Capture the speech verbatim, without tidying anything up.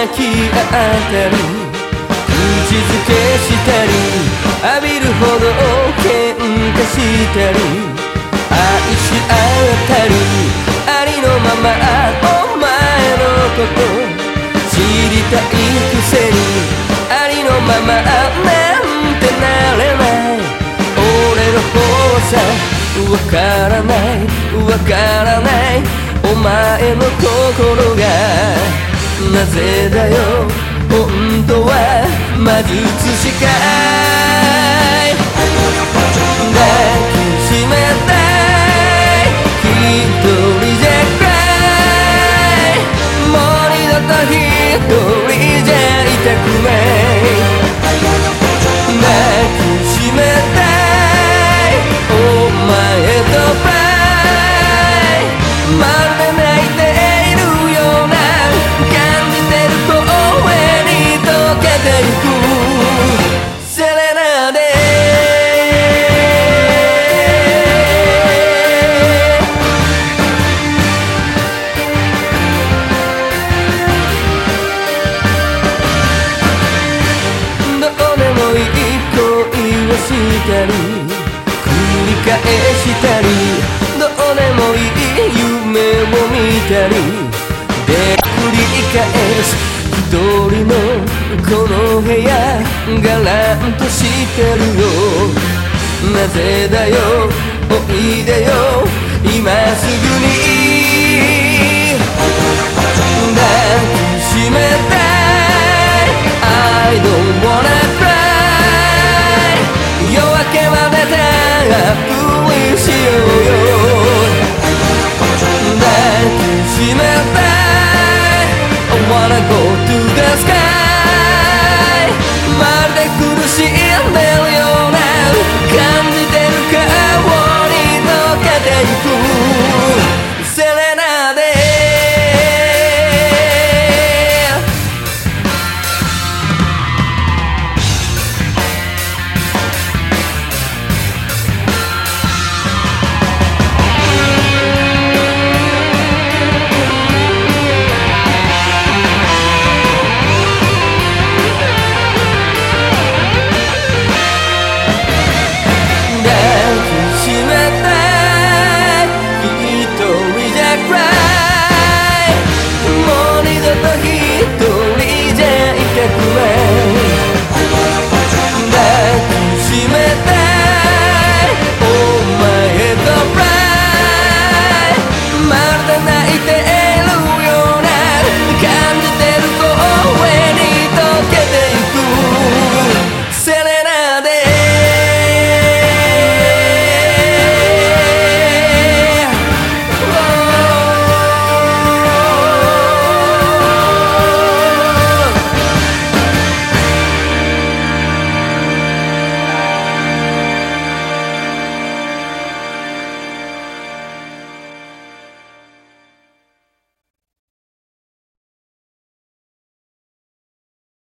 き合ったり口づけしたり浴びるほど喧嘩したり愛し合ったりありのままお前のこと知りたいくせにありのままなんてなれない俺の方さわからないわからないお前の心がなぜだよ本当は魔術師かい抱きしめたい一人じゃないもう二度と一人じゃいたくない抱きしめたいお前とばまるで泣いているような感じてる声に溶けてゆくセレナーデどうでもいい恋をしたり繰り返したりどうでもいい夢を見たりで繰り返す一人のこの部屋がらんとしてるよなぜだよおいでよ今すぐに